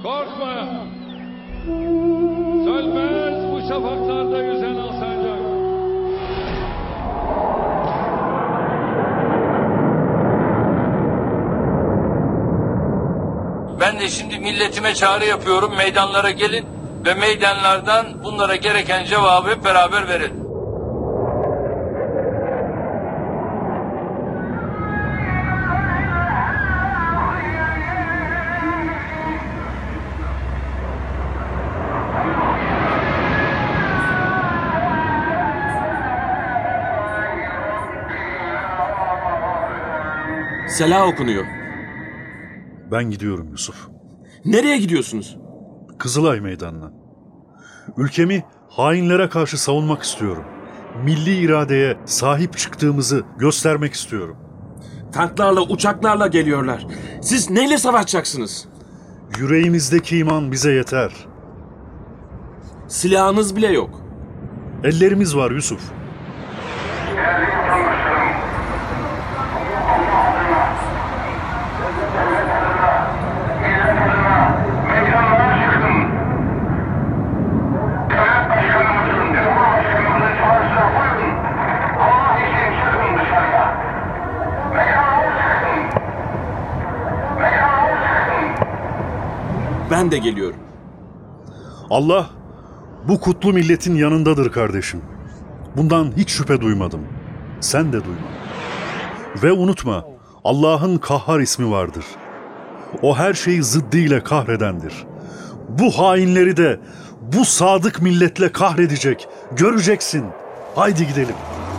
Korkma. Sönmez bu şafaklarda yüzen al sancak. Ben de şimdi milletime çağrı yapıyorum. Meydanlara gelin ve meydanlardan bunlara gereken cevabı hep beraber verelim. Selah okunuyor. Ben gidiyorum Yusuf. Nereye gidiyorsunuz? Kızılay Meydanı'na. Ülkemi hainlere karşı savunmak istiyorum. Milli iradeye sahip çıktığımızı göstermek istiyorum. Tanklarla, uçaklarla geliyorlar. Siz neyle savaşacaksınız? Yüreğimizdeki iman bize yeter. Silahınız bile yok. Ellerimiz var Yusuf. Ben de geliyorum. Allah bu kutlu milletin yanındadır kardeşim. Bundan hiç şüphe duymadım. Sen de duyma. Ve unutma, Allah'ın Kahhar ismi vardır. O her şeyi zıddıyla kahredendir. Bu hainleri de bu sadık milletle kahredecek. Göreceksin. Haydi gidelim.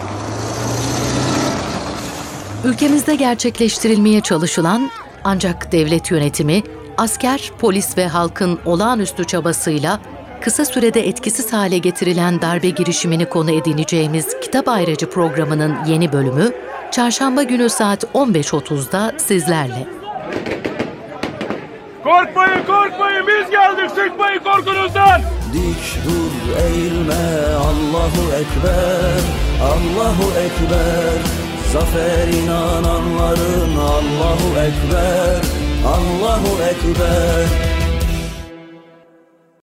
Ülkemizde gerçekleştirilmeye çalışılan ancak devlet yönetimi, asker, polis ve halkın olağanüstü çabasıyla kısa sürede etkisiz hale getirilen darbe girişimini konu edineceğimiz Kitap Ayracı programının yeni bölümü, Çarşamba günü saat 15.30'da sizlerle. Korkmayın, korkmayın. Biz geldik. Sıkmayın korkunuzdan. Dik dur, eğilme. Allahu Ekber, Allahu Ekber. Zafer inananların Allahu Ekber, Allahu Ekber.